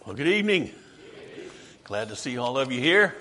Well, good evening. Glad to see all of you here.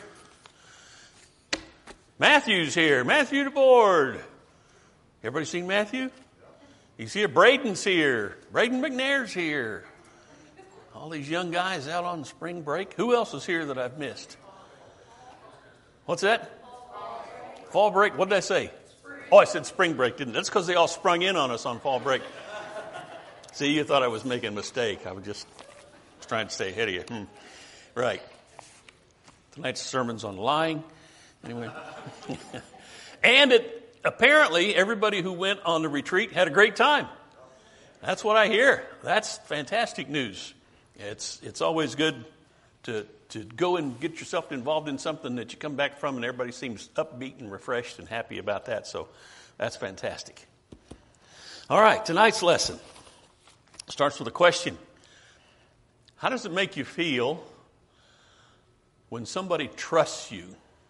Matthew's here. Matthew DeBoard. Everybody seen Matthew? He's here. Braden's here. Braden McNair's here. All these young guys out on spring break. Who else is here that I've missed? What's that? Fall break. What did I say? Oh, I said spring break, didn't I? That's because they all sprung in on us on fall break. See, you thought I was making a mistake. I was just trying to stay ahead of you. Right. Tonight's sermon's on lying. Anyway. And apparently everybody who went on the retreat had a great time. That's what I hear. That's fantastic news. It's always good to go and get yourself involved in something that you come back from and everybody seems upbeat and refreshed and happy about that. So that's fantastic. All right, tonight's lesson starts with a question. How does it make you feel when somebody trusts you?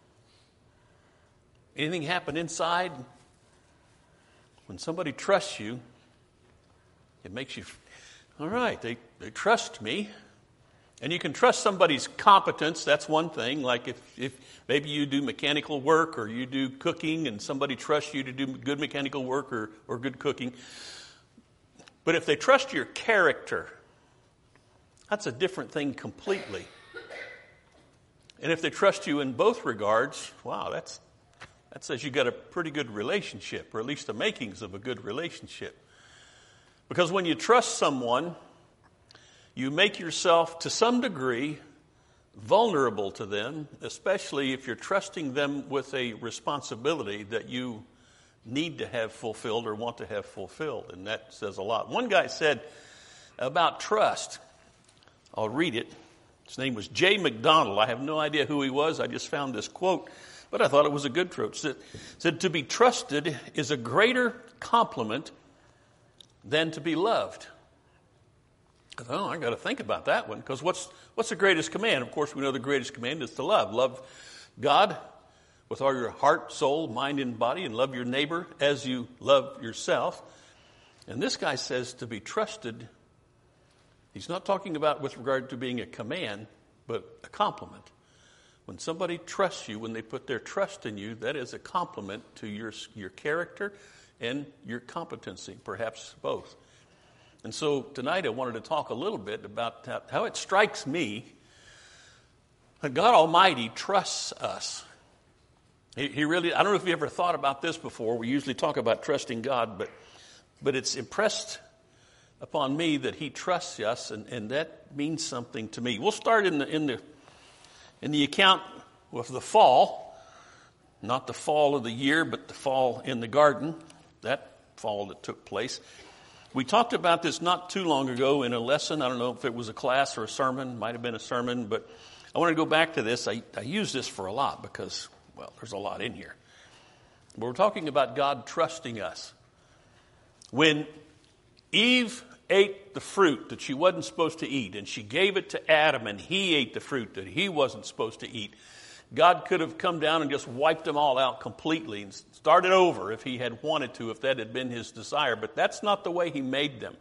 Anything happen inside? When somebody trusts you, it makes you, all right, they trust me. And you can trust somebody's competence. That's one thing. Like if maybe you do mechanical work or you do cooking and somebody trusts you to do good mechanical work or good cooking. But if they trust your character, that's a different thing completely. And if they trust you in both regards, wow, that says you got a pretty good relationship, or at least the makings of a good relationship. Because when you trust someone, you make yourself, to some degree, vulnerable to them, especially if you're trusting them with a responsibility that you need to have fulfilled or want to have fulfilled. And that says a lot. One guy said about trust, I'll read it. His name was Jay McDonald. I have no idea who he was. I just found this quote, but I thought it was a good quote. It said, to be trusted is a greater compliment than to be loved. Oh, I got to think about that one, because what's the greatest command? Of course, we know the greatest command is to love. Love God with all your heart, soul, mind, and body, and love your neighbor as you love yourself. And this guy says to be trusted, he's not talking about with regard to being a command, but a compliment. When somebody trusts you, when they put their trust in you, that is a compliment to your character and your competency, perhaps both. And so tonight I wanted to talk a little bit about how it strikes me that God Almighty trusts us. He really, I don't know if you ever thought about this before. We usually talk about trusting God, but it's impressed upon me that He trusts us, and that means something to me. We'll start in the account of the fall, not the fall of the year, but the fall in the garden, that fall that took place. We talked about this not too long ago in a lesson. I don't know if it was a class or a sermon. Might have been a sermon, but I want to go back to this. I use this for a lot because, well, there's a lot in here. But we're talking about God trusting us. When Eve ate the fruit that she wasn't supposed to eat, and she gave it to Adam, and he ate the fruit that he wasn't supposed to eat, God could have come down and just wiped them all out completely and started over if He had wanted to, if that had been His desire. But that's not the way He made them.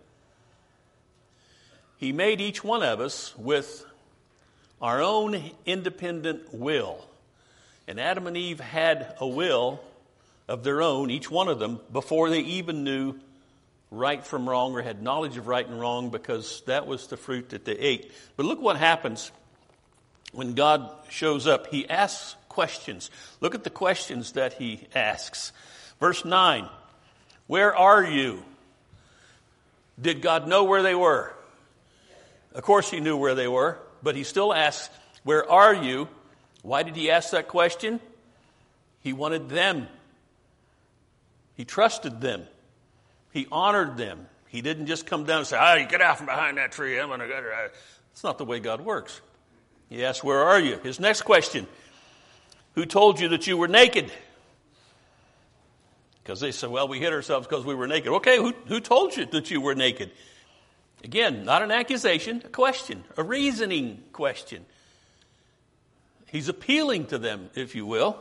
He made each one of us with our own independent will. And Adam and Eve had a will of their own, each one of them, before they even knew right from wrong or had knowledge of right and wrong, because that was the fruit that they ate. But look what happens when God shows up. He asks questions. Look at the questions that He asks. Verse 9, where are you? Did God know where they were? Of course He knew where they were, but He still asks, where are you? Why did He ask that question? He wanted them. He trusted them. He honored them. He didn't just come down and say, you get out from behind that tree. I'm going to go. That's not the way God works. He asked, where are you? His next question, who told you that you were naked? Because they said, well, we hid ourselves because we were naked. Okay, who told you that you were naked? Again, not an accusation, a question, a reasoning question. He's appealing to them, if you will.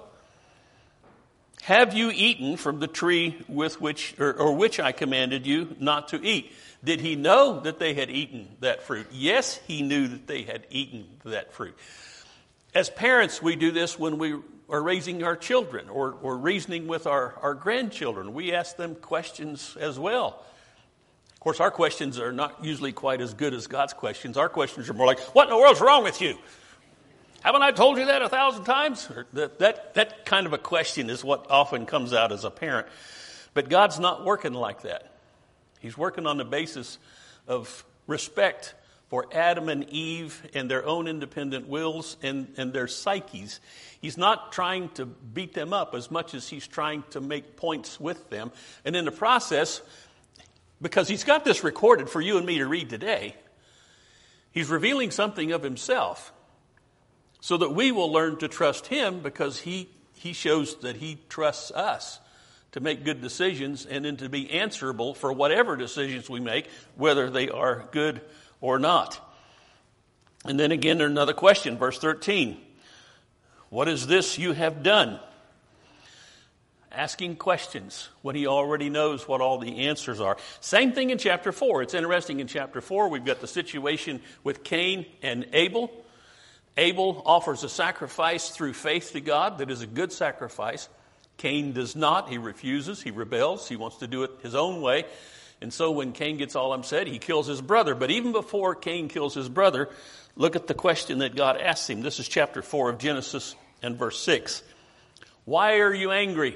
Have you eaten from the tree with which I commanded you not to eat? Did he know that they had eaten that fruit? Yes, he knew that they had eaten that fruit. As parents, we do this when we are raising our children or reasoning with our grandchildren. We ask them questions as well. Of course, our questions are not usually quite as good as God's questions. Our questions are more like, what in the world's wrong with you? Haven't I told you that 1,000 times? Or that kind of a question is what often comes out as a parent. But God's not working like that. He's working on the basis of respect for Adam and Eve and their own independent wills and their psyches. He's not trying to beat them up as much as he's trying to make points with them. And in the process, because he's got this recorded for you and me to read today, he's revealing something of himself so that we will learn to trust him, because he shows that he trusts us to make good decisions and then to be answerable for whatever decisions we make, whether they are good or not. And then again, there's another question, verse 13. What is this you have done? Asking questions when he already knows what all the answers are. Same thing in chapter 4. It's interesting, in chapter 4, we've got the situation with Cain and Abel. Abel offers a sacrifice through faith to God that is a good sacrifice. Cain does not. He refuses. He rebels. He wants to do it his own way. And so when Cain gets all upset, he kills his brother. But even before Cain kills his brother, look at the question that God asks him. This is chapter 4 of Genesis and verse 6. Why are you angry?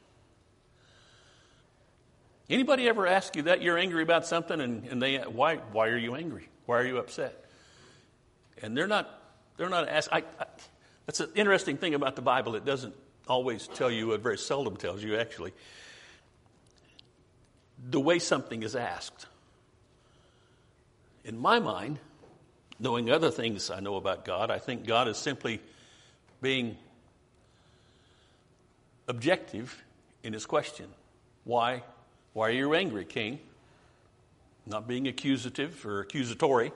Anybody ever ask you that? You're angry about something, and they, why are you angry? Why are you upset? And they're not asking. That's an interesting thing about the Bible. It doesn't always tell you, it very seldom tells you actually, the way something is asked. In my mind, knowing other things I know about God, I think God is simply being objective in his question. Why are you angry, Cain? Not being accusative or accusatory.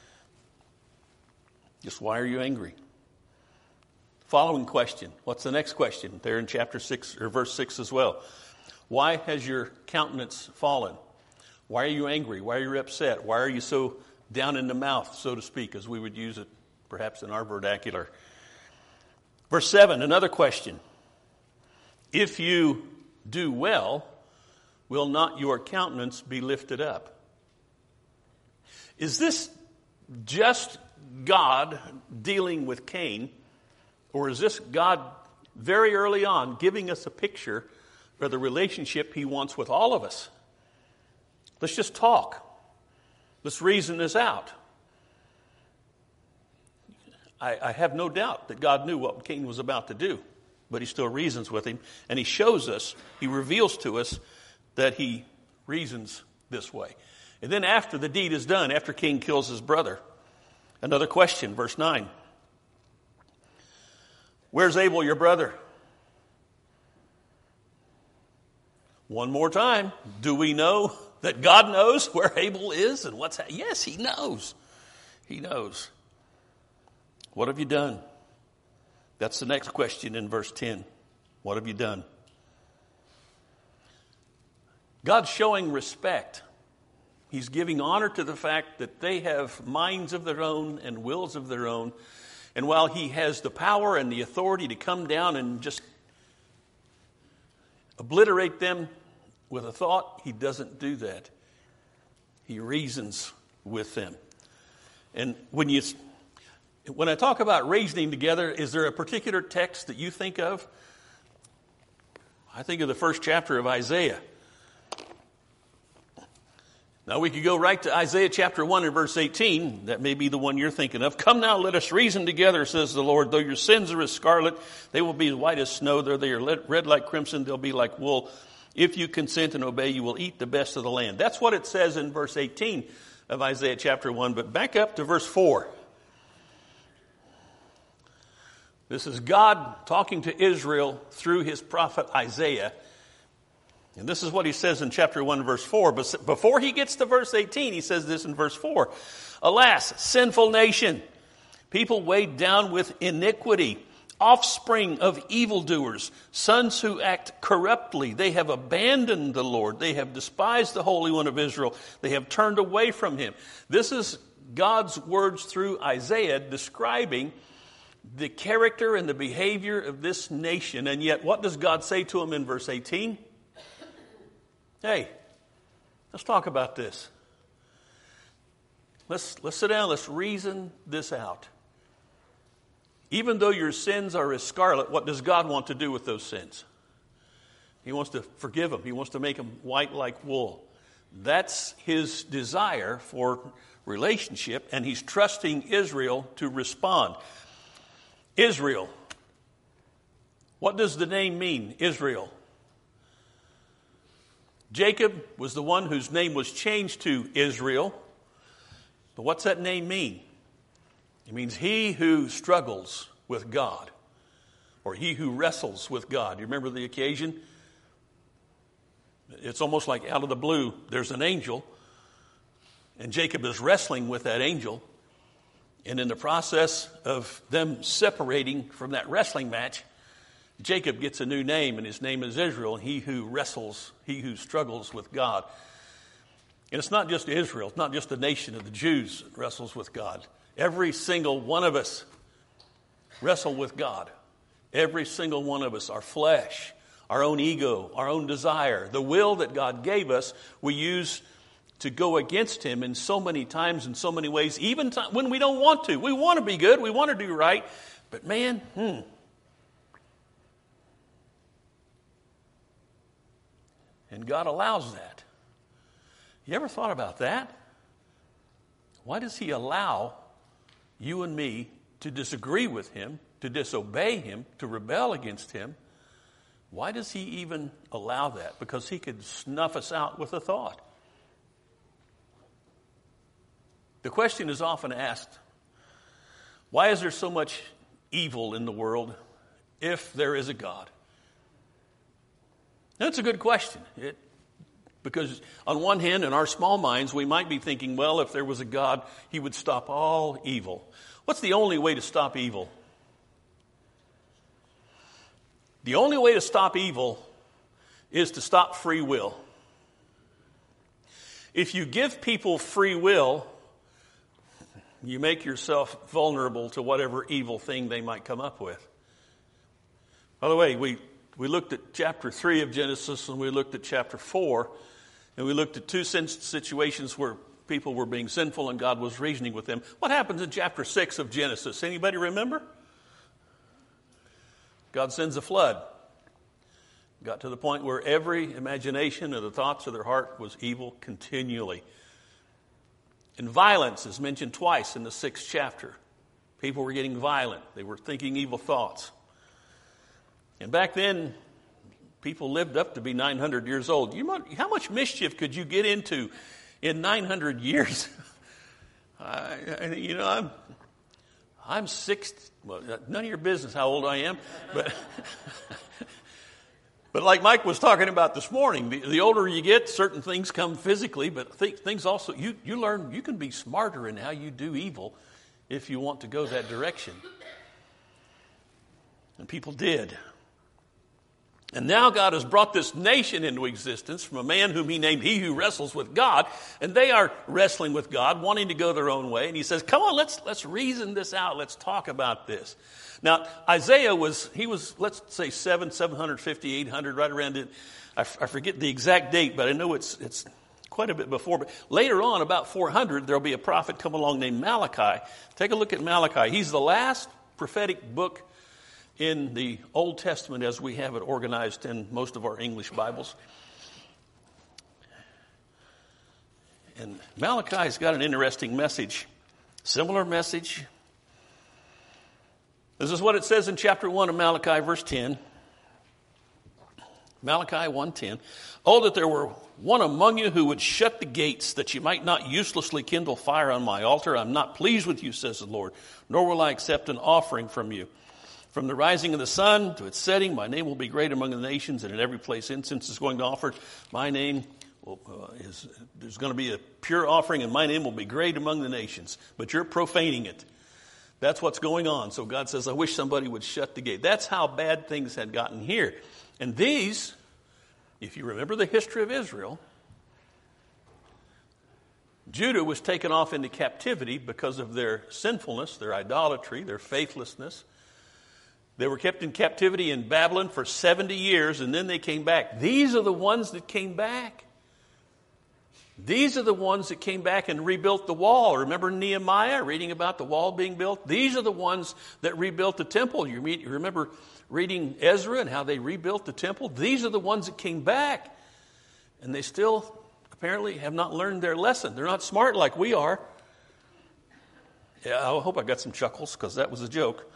Just why are you angry? Following question. What's the next question? There in chapter 6 or verse 6 as well. Why has your countenance fallen? Why are you angry? Why are you upset? Why are you so down in the mouth, so to speak, as we would use it perhaps in our vernacular? Verse 7, another question. If you do well, will not your countenance be lifted up? Is this just God dealing with Cain, or is this God very early on giving us a picture of the relationship he wants with all of us? Let's just talk. Let's reason this out. I have no doubt that God knew what Cain was about to do, but he still reasons with him, and he shows us, he reveals to us that he reasons this way. And then after the deed is done, after Cain kills his brother, another question, verse 9. Where's Abel, your brother? One more time. Do we know that God knows where Abel is and what's happening? Yes, he knows. He knows. What have you done? That's the next question in verse 10. What have you done? God's showing respect. He's giving honor to the fact that they have minds of their own and wills of their own. And while he has the power and the authority to come down and just obliterate them with a thought, he doesn't do that. He reasons with them. And when I talk about reasoning together, is there a particular text that you think of? I think of the first chapter of Isaiah. Now we could go right to Isaiah chapter 1 and verse 18. That may be the one you're thinking of. Come now, let us reason together, says the Lord. Though your sins are as scarlet, they will be as white as snow. Though they are red like crimson, they'll be like wool. If you consent and obey, you will eat the best of the land. That's what it says in verse 18 of Isaiah chapter 1. But back up to verse 4. This is God talking to Israel through his prophet Isaiah. And this is what he says in chapter 1, verse 4. But before he gets to verse 18, he says this in verse 4. Alas, sinful nation, people weighed down with iniquity, offspring of evildoers, sons who act corruptly. They have abandoned the Lord. They have despised the Holy One of Israel. They have turned away from him. This is God's words through Isaiah describing the character and the behavior of this nation. And yet, what does God say to him in verse 18? Hey, let's talk about this. Let's sit down. Let's reason this out. Even though your sins are as scarlet, what does God want to do with those sins? He wants to forgive them. He wants to make them white like wool. That's his desire for relationship, and he's trusting Israel to respond. Israel. What does the name mean, Israel? Jacob was the one whose name was changed to Israel. But what's that name mean? It means he who struggles with God, or he who wrestles with God. You remember the occasion? It's almost like out of the blue, there's an angel, and Jacob is wrestling with that angel. And in the process of them separating from that wrestling match, Jacob gets a new name, and his name is Israel, he who wrestles, he who struggles with God. And it's not just Israel, it's not just the nation of the Jews that wrestles with God. Every single one of us wrestle with God. Every single one of us, our flesh, our own ego, our own desire, the will that God gave us, we use to go against him in so many times, in so many ways, even when we don't want to. We want to be good, we want to do right, but man, And God allows that. You ever thought about that? Why does he allow you and me to disagree with him, to disobey him, to rebel against him? Why does he even allow that? Because he could snuff us out with a thought. The question is often asked, why is there so much evil in the world if there is a God? That's a good question. Because on one hand, in our small minds, we might be thinking, well, if there was a God, he would stop all evil. What's the only way to stop evil? The only way to stop evil is to stop free will. If you give people free will, you make yourself vulnerable to whatever evil thing they might come up with. By the way, we looked at chapter 3 of Genesis, and we looked at chapter 4, and we looked at two situations where people were being sinful and God was reasoning with them. What happens in chapter 6 of Genesis? Anybody remember? God sends a flood. Got to the point where every imagination of the thoughts of their heart was evil continually. And violence is mentioned twice in the 6th chapter. People were getting violent. They were thinking evil thoughts. And back then, people lived up to be 900 years old. How much mischief could you get into in 900 years? I'm 60. Well, none of your business how old I am, but like Mike was talking about this morning, the older you get, certain things come physically, but things also you learn you can be smarter in how you do evil if you want to go that direction. And people did. And now God has brought this nation into existence from a man whom he named He Who Wrestles with God. And they are wrestling with God, wanting to go their own way. And he says, come on, let's reason this out. Let's talk about this. Now, Isaiah was, let's say 750, 800, right around it. I forget the exact date, but I know it's quite a bit before. But later on, about 400, there'll be a prophet come along named Malachi. Take a look at Malachi. He's the last prophetic book in the Old Testament as we have it organized in most of our English Bibles. And Malachi's got an interesting message. Similar message. This is what it says in chapter 1 of Malachi, verse 10. Malachi 1:10. Oh, that there were one among you who would shut the gates, that you might not uselessly kindle fire on my altar. I'm not pleased with you, says the Lord, nor will I accept an offering from you. From the rising of the sun to its setting, my name will be great among the nations, and in every place incense is going to offer. My name there's going to be a pure offering, and my name will be great among the nations. But you're profaning it. That's what's going on. So God says, I wish somebody would shut the gate. That's how bad things had gotten here. And these, if you remember the history of Israel, Judah was taken off into captivity because of their sinfulness, their idolatry, their faithlessness. They were kept in captivity in Babylon for 70 years, and then they came back. These are the ones that came back. These are the ones that came back and rebuilt the wall. Remember Nehemiah reading about the wall being built? These are the ones that rebuilt the temple. You remember reading Ezra and how they rebuilt the temple? These are the ones that came back. And they still apparently have not learned their lesson. They're not smart like we are. Yeah, I hope I got some chuckles because that was a joke.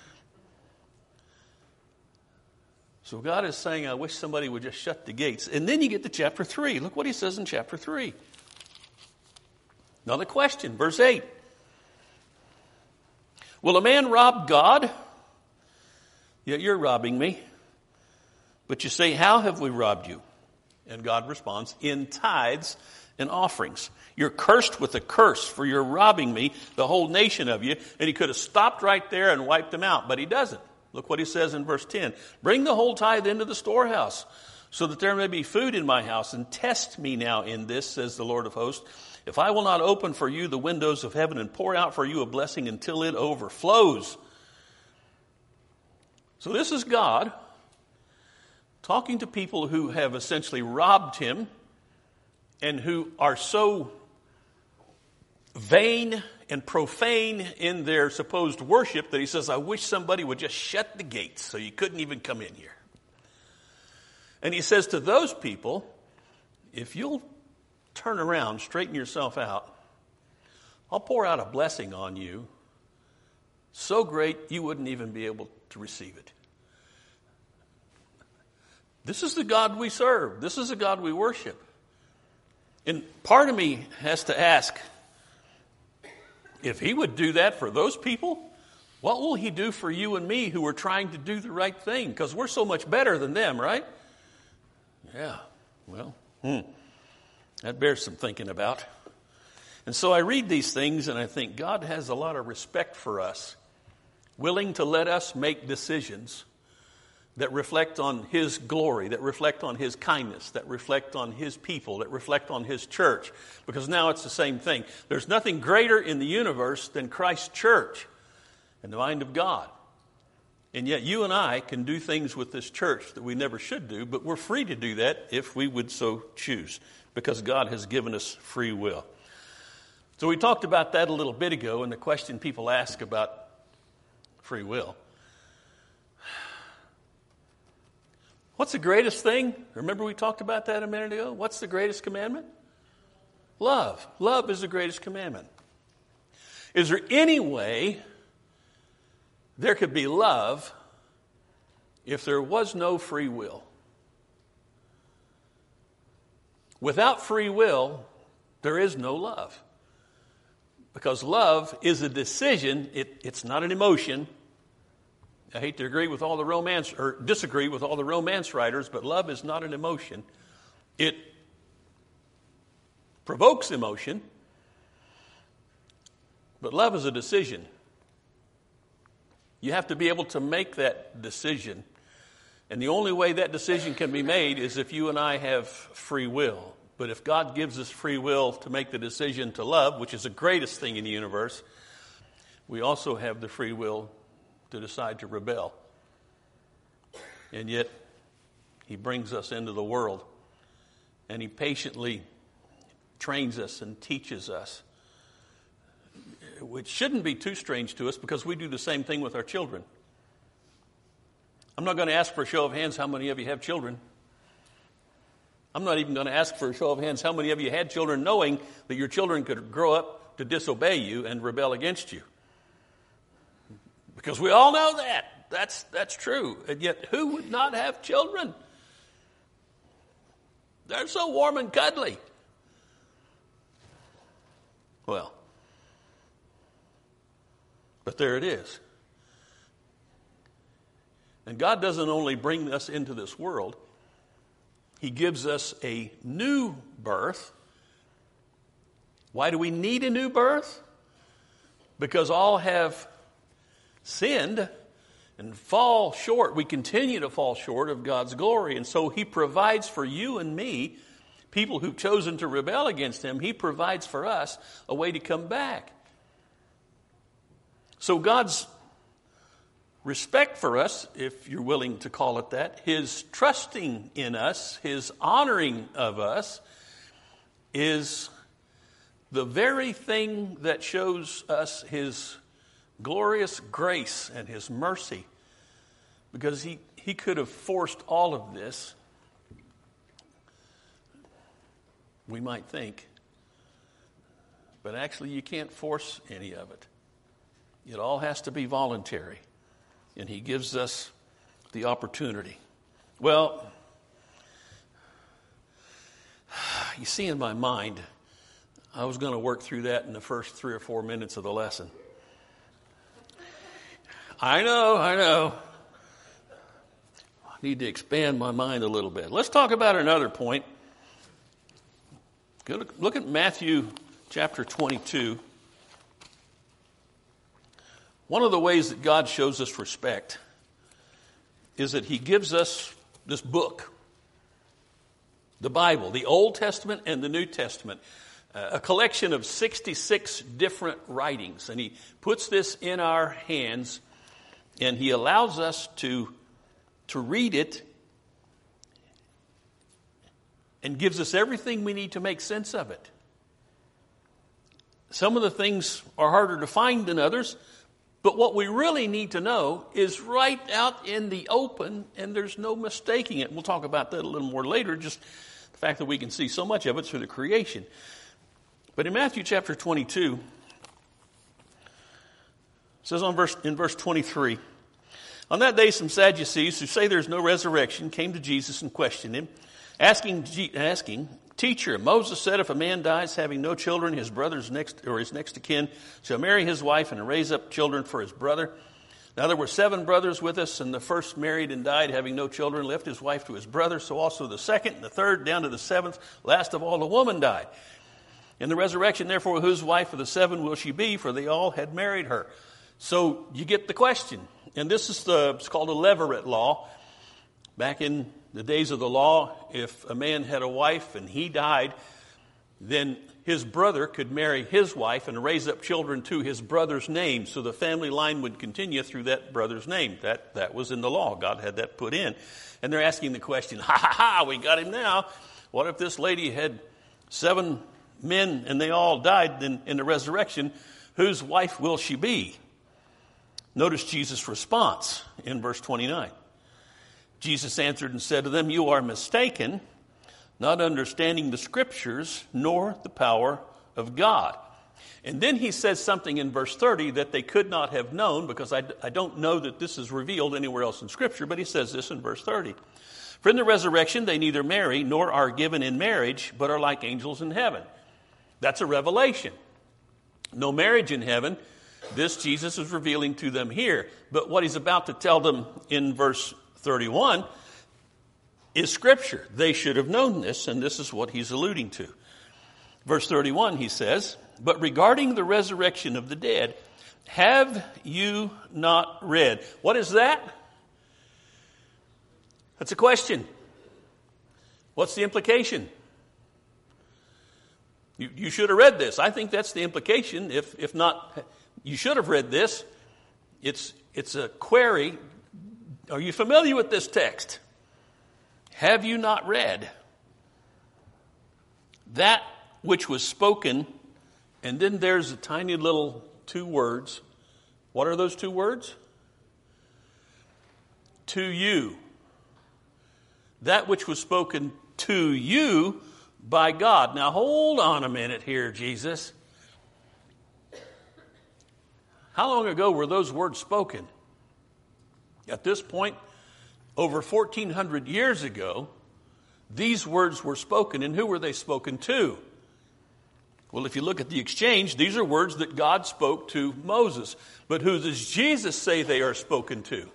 So God is saying, I wish somebody would just shut the gates. And then you get to chapter 3. Look what he says in chapter 3. Another question, verse 8. Will a man rob God? Yeah, you're robbing me. But you say, how have we robbed you? And God responds, in tithes and offerings. You're cursed with a curse, for you're robbing me, the whole nation of you. And he could have stopped right there and wiped them out, but he doesn't. Look what he says in verse 10. Bring the whole tithe into the storehouse, so that there may be food in my house, and test me now in this, says the Lord of hosts, if I will not open for you the windows of heaven and pour out for you a blessing until it overflows. So this is God talking to people who have essentially robbed him and who are so vain and profane in their supposed worship that he says, I wish somebody would just shut the gates so you couldn't even come in here. And he says to those people, if you'll turn around, straighten yourself out, I'll pour out a blessing on you so great you wouldn't even be able to receive it. This is the God we serve. This is the God we worship. And part of me has to ask, if he would do that for those people, what will he do for you and me who are trying to do the right thing? Because we're so much better than them, right? Yeah, well, that bears some thinking about. And so I read these things and I think God has a lot of respect for us, willing to let us make decisions that reflect on his glory, that reflect on his kindness, that reflect on his people, that reflect on his church. Because now it's the same thing. There's nothing greater in the universe than Christ's church and the mind of God. And yet you and I can do things with this church that we never should do, but we're free to do that if we would so choose, because God has given us free will. So we talked about that a little bit ago, and the question people ask about free will. What's the greatest thing? Remember we talked about that a minute ago? What's the greatest commandment? Love. Love is the greatest commandment. Is there any way there could be love if there was no free will? Without free will, there is no love. Because love is a decision. It's not an emotion. I hate to agree with all the romance, or disagree with all the romance writers, but love is not an emotion. It provokes emotion, but love is a decision. You have to be able to make that decision. And the only way that decision can be made is if you and I have free will. But if God gives us free will to make the decision to love, which is the greatest thing in the universe, we also have the free will to decide to rebel. And yet, he brings us into the world, and he patiently trains us and teaches us, which shouldn't be too strange to us because we do the same thing with our children. I'm not going to ask for a show of hands how many of you have children. I'm not even going to ask for a show of hands how many of you had children knowing that your children could grow up to disobey you and rebel against you. Because we all know that. That's true. And yet, who would not have children? They're so warm and cuddly. Well, but there it is. And God doesn't only bring us into this world, he gives us a new birth. Why do we need a new birth? Because all have sinned and fall short. We continue to fall short of God's glory. And so he provides for you and me, people who've chosen to rebel against him, he provides for us a way to come back. So God's respect for us, if you're willing to call it that, his trusting in us, his honoring of us, is the very thing that shows us his glorious grace and his mercy. Because he could have forced all of this, we might think. But actually you can't force any of it. It all has to be voluntary. And he gives us the opportunity. Well, you see, in my mind, I was going to work through that in the first 3 or 4 minutes of the lesson. I know. I need to expand my mind a little bit. Let's talk about another point. Look at Matthew chapter 22. One of the ways that God shows us respect is that he gives us this book, the Bible, the Old Testament and the New Testament, a collection of 66 different writings. And he puts this in our hands, and he allows us to read it and gives us everything we need to make sense of it. Some of the things are harder to find than others, but what we really need to know is right out in the open, and there's no mistaking it. We'll talk about that a little more later, just the fact that we can see so much of it through the creation. But in Matthew chapter 22, it says in verse 23, on that day some Sadducees who say there's no resurrection came to Jesus and questioned him, asking, Teacher, Moses said if a man dies having no children, his brother's his next of kin shall marry his wife and raise up children for his brother. Now there were 7 brothers with us, and the first married and died having no children, left his wife to his brother. So also the second and the third, down to the 7th, last of all, the woman died. In the resurrection, therefore, whose wife of the 7 will she be? For they all had married her. So you get the question. And this is it's called a levirate law. Back in the days of the law, if a man had a wife and he died, then his brother could marry his wife and raise up children to his brother's name. So the family line would continue through that brother's name. That was in the law. God had that put in. And they're asking the question, we got him now. What if this lady had 7 men and they all died in the resurrection? Whose wife will she be? Notice Jesus' response in verse 29. Jesus answered and said to them, you are mistaken, not understanding the scriptures nor the power of God. And then he says something in verse 30 that they could not have known, because I don't know that this is revealed anywhere else in scripture, but he says this in verse 30. For in the resurrection they neither marry nor are given in marriage, but are like angels in heaven. That's a revelation. No marriage in heaven. This Jesus is revealing to them here. But what he's about to tell them in verse 31 is scripture. They should have known this, and this is what he's alluding to. Verse 31, he says, but regarding the resurrection of the dead, have you not read? What is that? That's a question. What's the implication? You should have read this. I think that's the implication. If not, you should have read this. It's a query. Are you familiar with this text? Have you not read that which was spoken? And then there's a tiny little 2 words. What are those 2 words? To you. That which was spoken to you by God. Now hold on a minute here, Jesus. How long ago were those words spoken? At this point, over 1,400 years ago, these words were spoken. And who were they spoken to? Well, if you look at the exchange, these are words that God spoke to Moses. But who does Jesus say they are spoken to?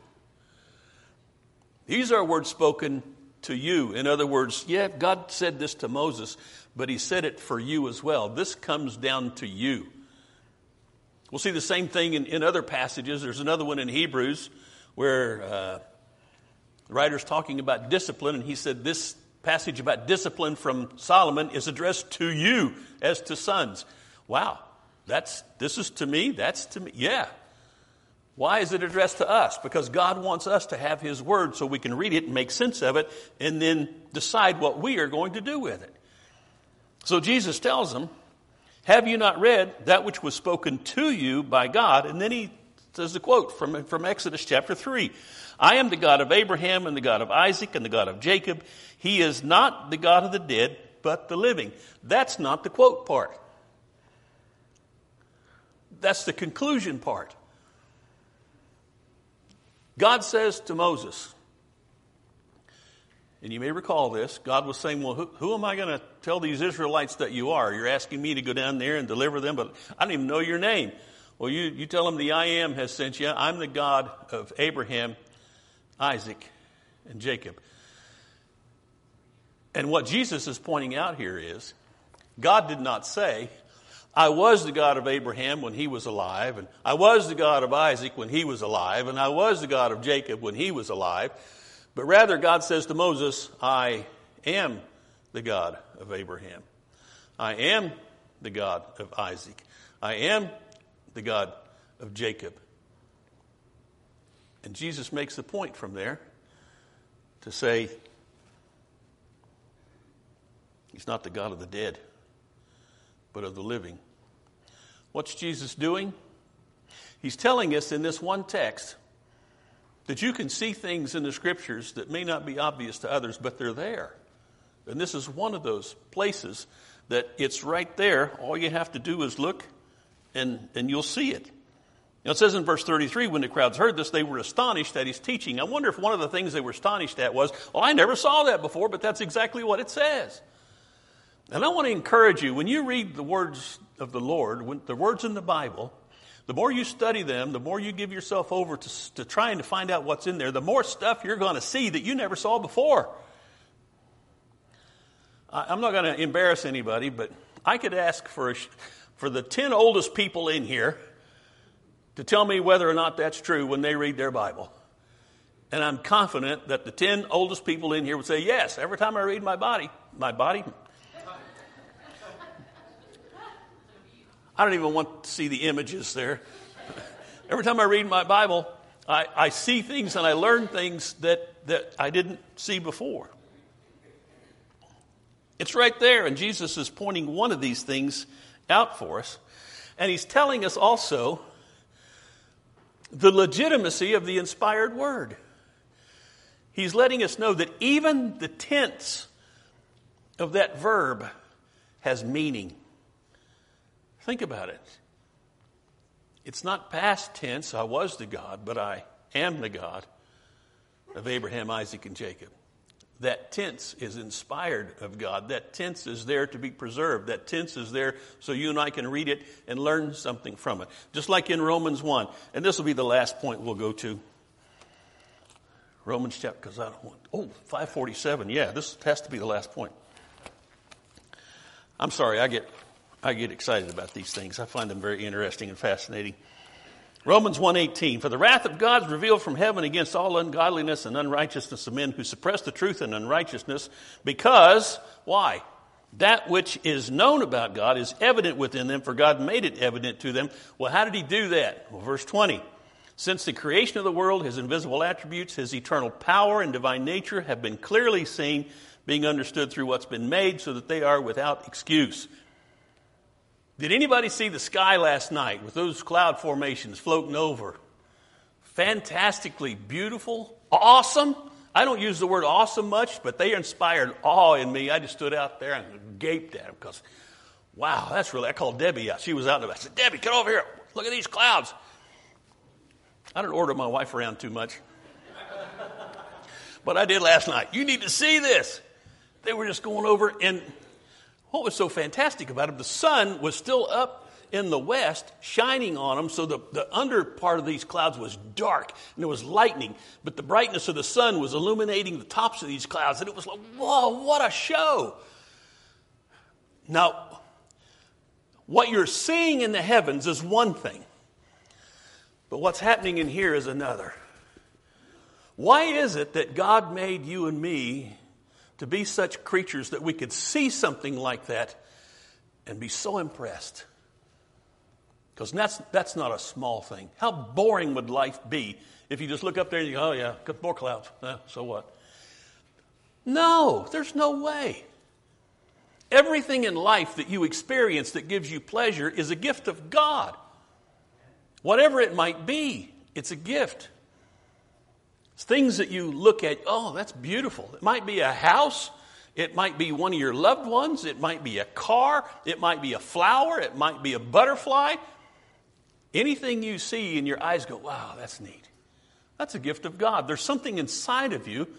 These are words spoken to you. In other words, God said this to Moses, but he said it for you as well. This comes down to you. We'll see the same thing in other passages. There's another one in Hebrews where the writer's talking about discipline, and he said this passage about discipline from Solomon is addressed to you as to sons. Wow, this is to me, that's to me. Yeah. Why is it addressed to us? Because God wants us to have his word so we can read it and make sense of it and then decide what we are going to do with it. So Jesus tells them, have you not read that which was spoken to you by God? And then he says the quote from Exodus chapter 3. I am the God of Abraham and the God of Isaac and the God of Jacob. He is not the God of the dead, but the living. That's not the quote part. That's the conclusion part. God says to Moses, and you may recall this, God was saying, well, who am I going to tell these Israelites that you are? You're asking me to go down there and deliver them, but I don't even know your name. Well, you tell them the I Am has sent you. I'm the God of Abraham, Isaac, and Jacob. And what Jesus is pointing out here is, God did not say, I was the God of Abraham when he was alive, and I was the God of Isaac when he was alive, and I was the God of Jacob when he was alive. But rather, God says to Moses, I am the God of Abraham. I am the God of Isaac. I am the God of Jacob. And Jesus makes the point from there to say, he's not the God of the dead, but of the living. What's Jesus doing? He's telling us in this one text that you can see things in the scriptures that may not be obvious to others, but they're there. And this is one of those places that it's right there. All you have to do is look and you'll see it. Now, it says in verse 33, when the crowds heard this, they were astonished at his teaching. I wonder if one of the things they were astonished at was, I never saw that before, but that's exactly what it says. And I want to encourage you, when you read the words of the Lord, the words in the Bible, the more you study them, the more you give yourself over to trying to find out what's in there, the more stuff you're going to see that you never saw before. I'm not going to embarrass anybody, but I could ask for the 10 oldest people in here to tell me whether or not that's true when they read their Bible. And I'm confident that the 10 oldest people in here would say, yes, every time I read my body, I don't even want to see the images there. Every time I read my Bible, I see things and I learn things that I didn't see before. It's right there, and Jesus is pointing one of these things out for us. And he's telling us also the legitimacy of the inspired word. He's letting us know that even the tense of that verb has meaning. Think about it. It's not past tense, I was the God, but I am the God of Abraham, Isaac, and Jacob. That tense is inspired of God. That tense is there to be preserved. That tense is there so you and I can read it and learn something from it. Just like in Romans 1. And this will be the last point we'll go to. Romans chapter, because I don't want, 547. Yeah, this has to be the last point. I'm sorry, I get excited about these things. I find them very interesting and fascinating. Romans 1:18, for the wrath of God is revealed from heaven against all ungodliness and unrighteousness of men who suppress the truth in unrighteousness, because, why? That which is known about God is evident within them, for God made it evident to them. Well, how did he do that? Well, verse 20, since the creation of the world, his invisible attributes, his eternal power and divine nature have been clearly seen, being understood through what's been made, so that they are without excuse. Did anybody see the sky last night with those cloud formations floating over? Fantastically beautiful, awesome. I don't use the word awesome much, but they inspired awe in me. I just stood out there and gaped at them because, wow, that's really, I called Debbie out. She was out there. I said, Debbie, get over here. Look at these clouds. I don't order my wife around too much. But I did last night. You need to see this. They were just going over, and what was so fantastic about it, the sun was still up in the west, shining on them, so the under part of these clouds was dark, and there was lightning, but the brightness of the sun was illuminating the tops of these clouds, and it was like, whoa, what a show. Now, what you're seeing in the heavens is one thing. But what's happening in here is another. Why is it that God made you and me to be such creatures that we could see something like that and be so impressed? Because that's not a small thing. How boring would life be if you just look up there and you go, oh yeah, got more clouds. So what? No, there's no way. Everything in life that you experience that gives you pleasure is a gift of God. Whatever it might be, it's a gift. It's things that you look at, oh, that's beautiful. It might be a house. It might be one of your loved ones. It might be a car. It might be a flower. It might be a butterfly. Anything you see and your eyes go, wow, that's neat. That's a gift of God. There's something inside of you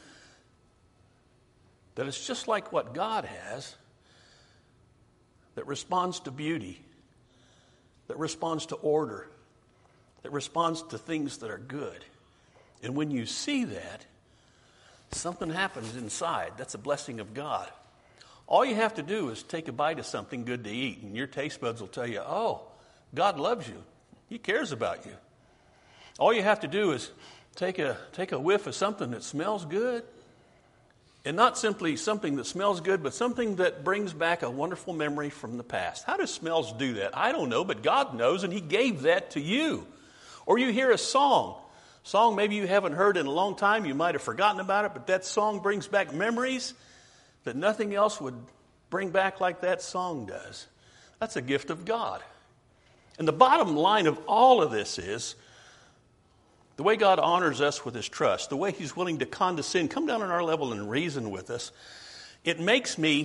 that is just like what God has, that responds to beauty, that responds to order, that responds to things that are good. And when you see that, something happens inside. That's a blessing of God. All you have to do is take a bite of something good to eat, and your taste buds will tell you, oh, God loves you. He cares about you. All you have to do is take a whiff of something that smells good. And not simply something that smells good, but something that brings back a wonderful memory from the past. How do smells do that? I don't know, but God knows, and He gave that to you. Or you hear a song maybe you haven't heard in a long time, you might have forgotten about it, but that song brings back memories that nothing else would bring back like that song does. That's a gift of God. And the bottom line of all of this is the way God honors us with His trust, the way He's willing to condescend, come down on our level and reason with us, it makes me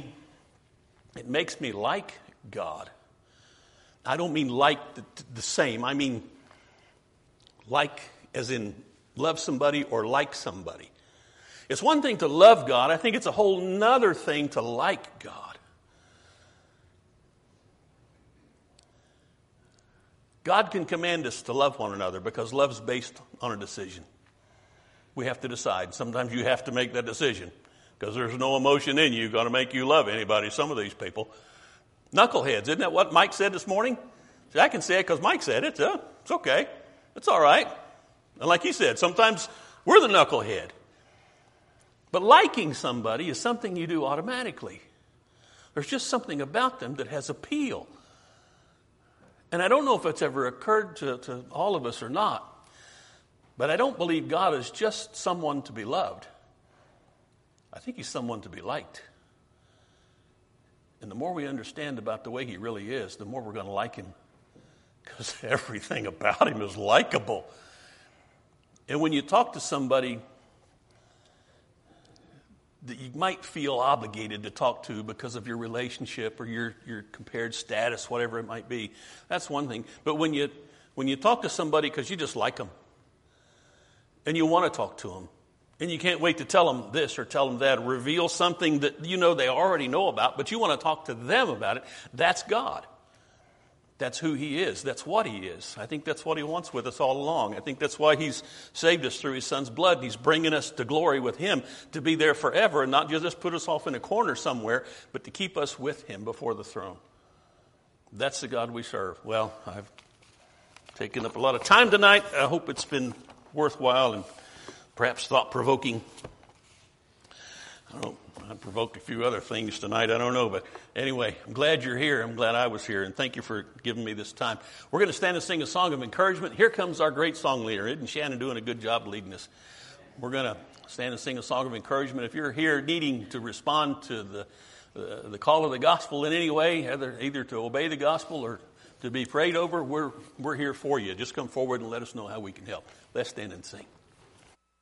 like God. I don't mean like the same. I mean like as in love somebody or like somebody. It's one thing to love God. I think it's a whole nother thing to like God. God can command us to love one another because love is based on a decision. We have to decide. Sometimes you have to make that decision because there's no emotion in you going to make you love anybody. Some of these people. Knuckleheads. Isn't that what Mike said this morning? See, I can say it because Mike said it. It's okay. It's all right. And like he said, sometimes we're the knucklehead. But liking somebody is something you do automatically. There's just something about them that has appeal. And I don't know if it's ever occurred to all of us or not, but I don't believe God is just someone to be loved. I think He's someone to be liked. And the more we understand about the way He really is, the more we're going to like Him. Because everything about Him is likable. And when you talk to somebody that you might feel obligated to talk to because of your relationship or your compared status, whatever it might be, that's one thing. But when you talk to somebody because you just like them and you want to talk to them and you can't wait to tell them this or tell them that, or reveal something that you know they already know about, but you want to talk to them about it, that's God. That's who He is. That's what He is. I think that's what He wants with us all along. I think that's why He's saved us through His Son's blood. He's bringing us to glory with Him to be there forever and not just put us off in a corner somewhere, but to keep us with Him before the throne. That's the God we serve. Well, I've taken up a lot of time tonight. I hope it's been worthwhile and perhaps thought-provoking. I provoked a few other things tonight. I don't know. But anyway, I'm glad you're here. I'm glad I was here. And thank you for giving me this time. We're going to stand and sing a song of encouragement. Here comes our great song leader. Isn't Shannon doing a good job leading us? We're going to stand and sing a song of encouragement. If you're here needing to respond to the call of the gospel in any way, either to obey the gospel or to be prayed over, we're here for you. Just come forward and let us know how we can help. Let's stand and sing.